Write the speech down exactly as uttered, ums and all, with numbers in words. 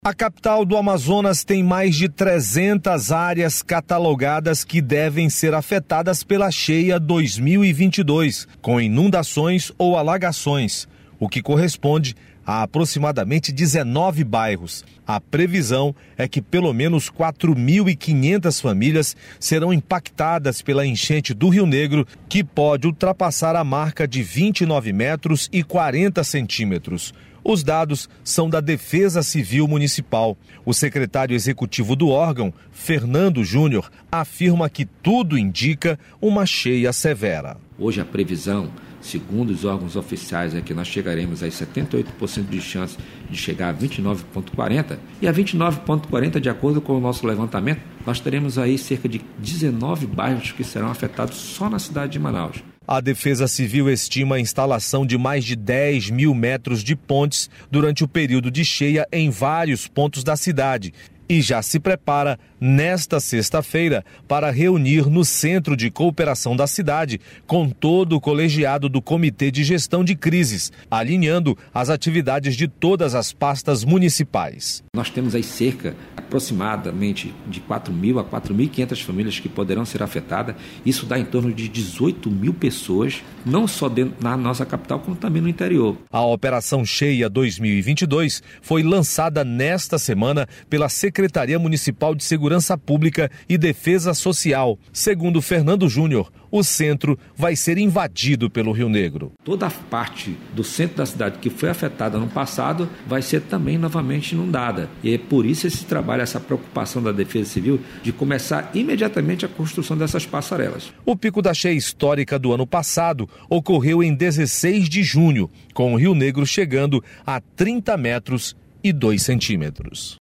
A capital do Amazonas tem mais de trezentas áreas catalogadas que devem ser afetadas pela cheia dois mil e vinte e dois, com inundações ou alagações, o que corresponde a aproximadamente dezenove bairros. A previsão é que pelo menos quatro mil e quinhentas famílias serão impactadas pela enchente do Rio Negro, que pode ultrapassar a marca de vinte e nove metros e quarenta centímetros. Os dados são da Defesa Civil Municipal. O secretário executivo do órgão, Fernando Júnior, afirma que tudo indica uma cheia severa. Hoje a previsão, segundo os órgãos oficiais, é que nós chegaremos a setenta e oito por cento de chance de chegar a vinte e nove vírgula quarenta. E a vinte e nove vírgula quarenta, de acordo com o nosso levantamento, nós teremos aí cerca de dezenove bairros que serão afetados só na cidade de Manaus. A Defesa Civil estima a instalação de mais de dez mil metros de pontes durante o período de cheia em vários pontos da cidade e já se prepara nesta sexta-feira para reunir no Centro de Cooperação da cidade com todo o colegiado do Comitê de Gestão de Crises, alinhando as atividades de todas as pastas municipais. Nós temos aí cerca aproximadamente de quatro mil a quatro mil e quinhentas famílias que poderão ser afetadas. Isso dá em torno de dezoito mil pessoas, não só dentro, na nossa capital, como também no interior. A Operação Cheia dois mil e vinte e dois foi lançada nesta semana pela Secretaria Municipal de Segurança Pública e Defesa Social. Segundo Fernando Júnior, o centro vai ser invadido pelo Rio Negro. Toda a parte do centro da cidade que foi afetada no passado vai ser também novamente inundada. E é por isso esse trabalho, essa preocupação da Defesa Civil de começar imediatamente a construção dessas passarelas. O pico da cheia histórica do ano passado ocorreu em dezesseis de junho, com o Rio Negro chegando a trinta metros e dois centímetros.